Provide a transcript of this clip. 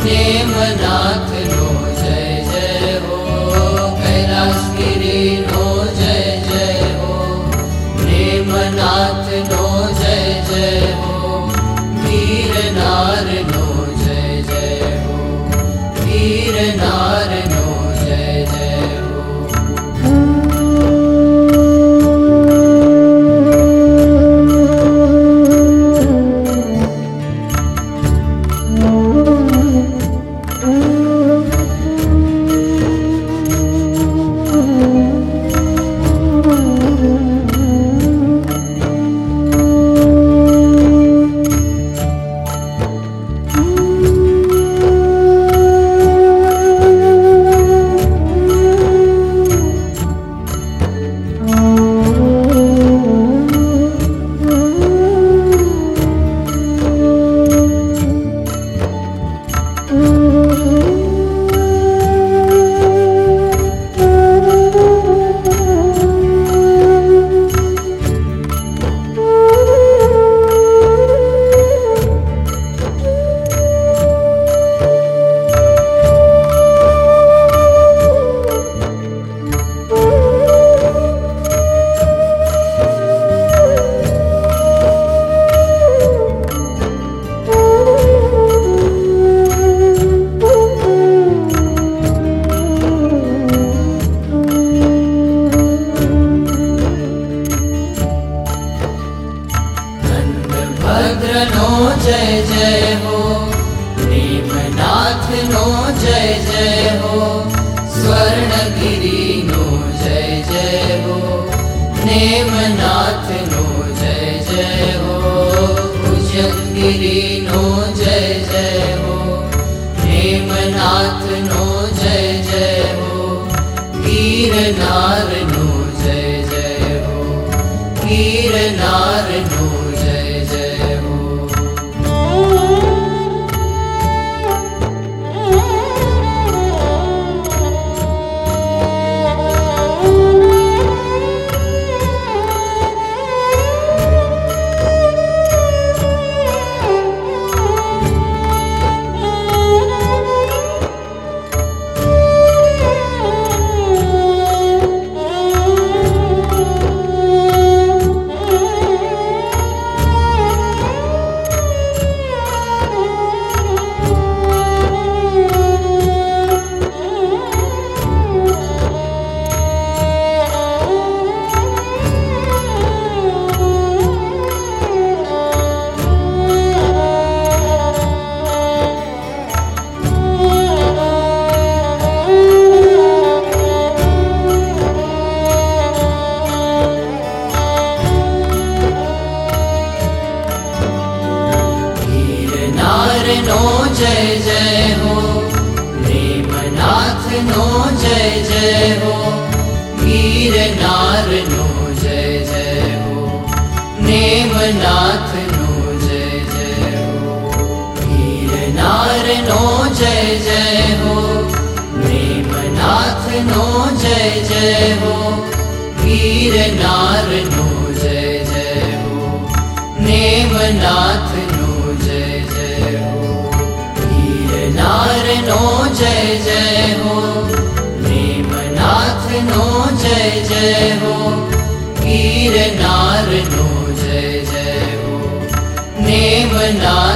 Nemnath no जय जय हो, कैलाशगिरी नो जय जय हो, नेमनाथ नो जय जय हो, वीरनार नो जय जय हो, वीरनार नो जय जय हो। भद्र नो जय जय हो, नेमनाथ नो जय जय हो, स्वर्णगिरी नो जय जय हो, नेमनाथ नो जय जय हो, उज्जयगिरी नो जय जय हो, नेमनाथ नो जय जय हो, वीरनार नो जय जय हो, वीरनार नो जय जय हो। नो जय जय हो, नेमनाथ नो जय जय हो, वीरनार नो जय जय हो, नेमनाथ नो जय जय हो, वीरनार नो जय जय हो, नेमनाथ नो जय जय हो, वीरनार नो जय जय हो, नेमनाथ नो जय जय हो, वीरनार नो जय जय हो, नेमनाथ नो जय जय हो, वीरनार नो जय जय हो, नेमनाथ